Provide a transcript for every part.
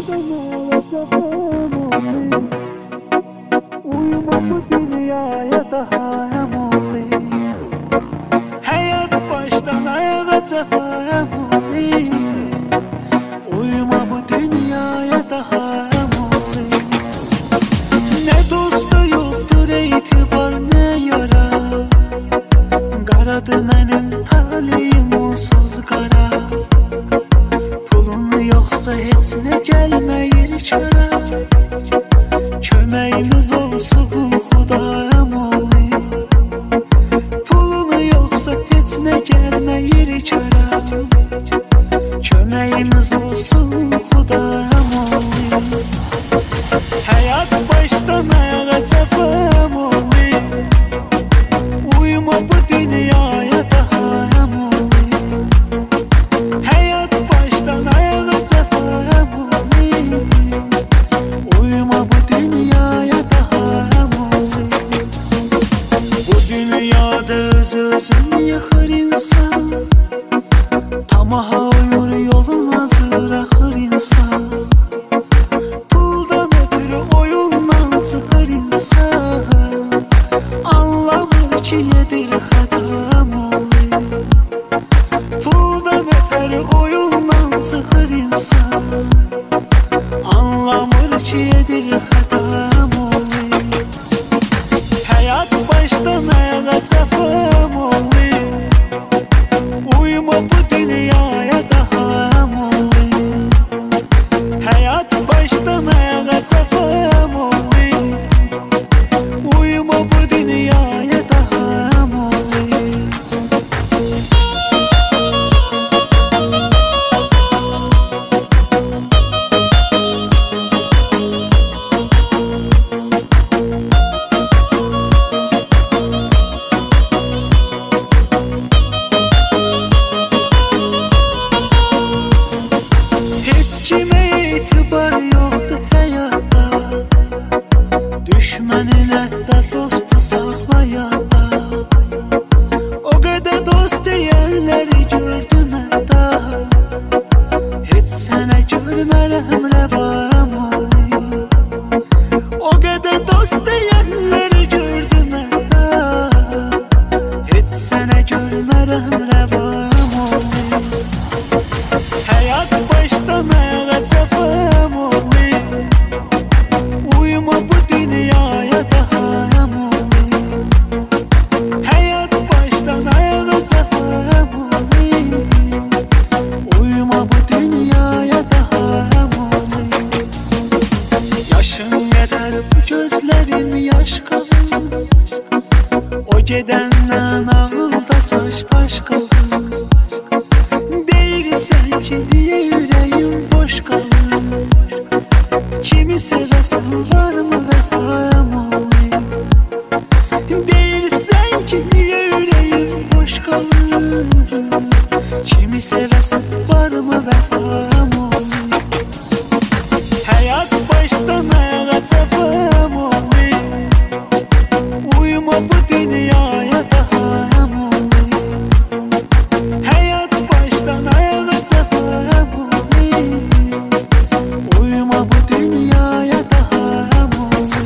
Uyuma bu dünyaya daha emoli. Hayat baştan ayağa emoli. Uyuma bu dünyaya daha emoli. Ne dostu yoktur itibar ne yara. Qaradı mənim talihim onsuz qara. Pulun yoxsa heç nə gəlməyir çara. Köməyimiz olsun Xudaya moli. Pulun yoxsa heç nə gəlməyir çara. Köməyimiz olsun Xudaya moli. Həyat başdan ayağa cəfa moli. Uyuma bu dünyaya daha emoli. Hayat baştan ayağa cəfa emoli. Uyuma bu dünyaya daha emoli. Bu dünyada öz-özünü yıxır insan. Tamaha uyur yolun hazır axır insan. Puldan ötürü oyundan çıxır insan. Anlamır ki yedir xətam oli. Puldan ötürü oyundan çıxır insan. Anlamır ki yedir xətam oli. Həyat başdan ayağa cəfam oli. Uyuma bu dünyaya daha emoli. Həyat başdan ayağa cəfam oli. Uyuma bu dünyaya daha emoli. Heç kimə etibar yoxdur həyatda. Düşmənin hətta dostu saxlayanda. O qədər dost deyənləri gördüm hətta. Heç sənə görmərəm rəvam oli. O qədər dost deyənləri gördüm hətta. Heç sənə görmərəm rəvam oli. Hayat baştan ayağa cəfam oli. Uyuma bu dünyaya daha emoli. Hayat baştan ayağa cəfam oli. Uyuma bu dünyaya daha emoli. Yaşın qədər bu gözlərim yaş qalır. O gedəndən ağılda saç baş qalır. Deyirsən ki niyə ürəyim boş qalır. Kimi sevəsən varmı vəfam oli. Deyirsən ki niyə ürəyim boş qalır. Kimi sevəsən varmı vəfam oli. Həyat başdan ayağa cəfam oli. Uyuma bu dünyaya daha emoli. Hayat baştan ayağa cəfam oli. Uyuma bu dünyaya daha emoli.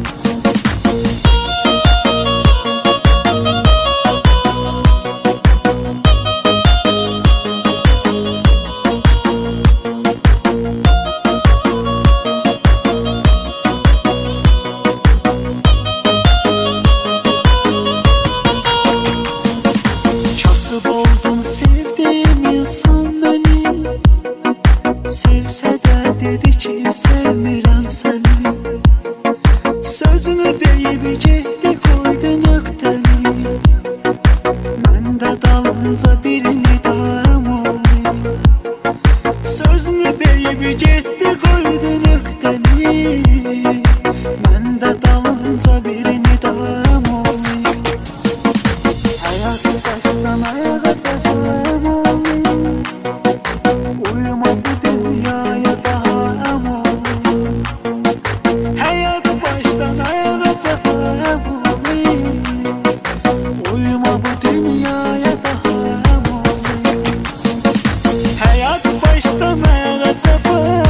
Kasıb oldum sevdiğim insan beni. Sevsə də dedi ki sevmirəm səni. Sözünü deyib getdi qoydu nöqtəni. Mən də dalınca birini daram oli. Sözünü deyib getdi qoydu nöqtəni. Mən də dalınca birini daram oli. Hayat baştan ayağa cəfam oli. Uyuma bu dünyaya daha emoli. Hayat baştan ayağa cəfam oli. Uyuma bu dünyaya daha emoli. Hayat baştan ayağa cəfam